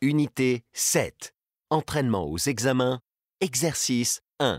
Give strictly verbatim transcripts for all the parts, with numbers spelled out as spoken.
Unité sept. Entraînement aux examens. Exercice un.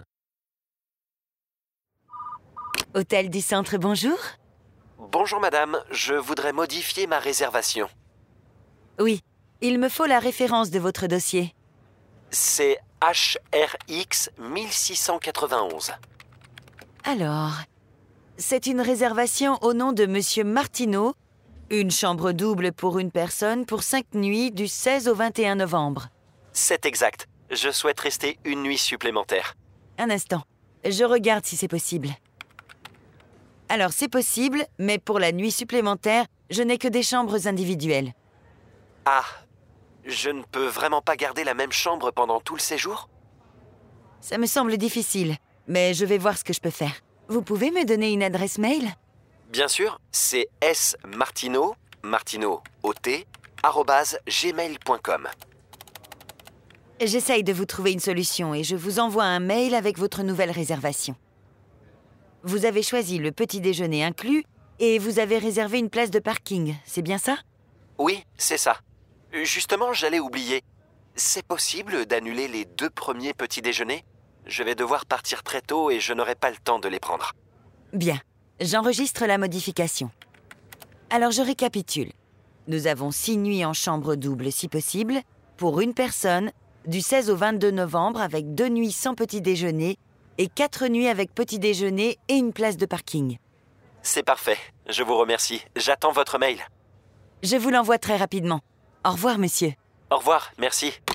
Hôtel du Centre, bonjour. Bonjour madame, je voudrais modifier ma réservation. Oui, il me faut la référence de votre dossier. C'est H R X mille six cent quatre-vingt-onze. Alors, c'est une réservation au nom de Monsieur Martineau, une chambre double pour une personne pour cinq nuits du seize au vingt et un novembre. C'est exact. Je souhaite rester une nuit supplémentaire. Un instant, je regarde si c'est possible. Alors, c'est possible, mais pour la nuit supplémentaire, je n'ai que des chambres individuelles. Ah, je ne peux vraiment pas garder la même chambre pendant tout le séjour? Ça me semble difficile, mais je vais voir ce que je peux faire. Vous pouvez me donner une adresse mail? Bien sûr, c'est smartineau, martineau, ot, arobase gmail point com. J'essaye de vous trouver une solution et je vous envoie un mail avec votre nouvelle réservation. Vous avez choisi le petit déjeuner inclus et vous avez réservé une place de parking, c'est bien ça? Oui, c'est ça. Justement, j'allais oublier. C'est possible d'annuler les deux premiers petits déjeuners? Je vais devoir partir très tôt et je n'aurai pas le temps de les prendre. Bien, j'enregistre la modification. Alors je récapitule. Nous avons six nuits en chambre double si possible, pour une personne, du seize au vingt-deux novembre avec deux nuits sans petit déjeuner et quatre nuits avec petit déjeuner et une place de parking. C'est parfait, je vous remercie. J'attends votre mail. Je vous l'envoie très rapidement. Au revoir, monsieur. Au revoir, merci.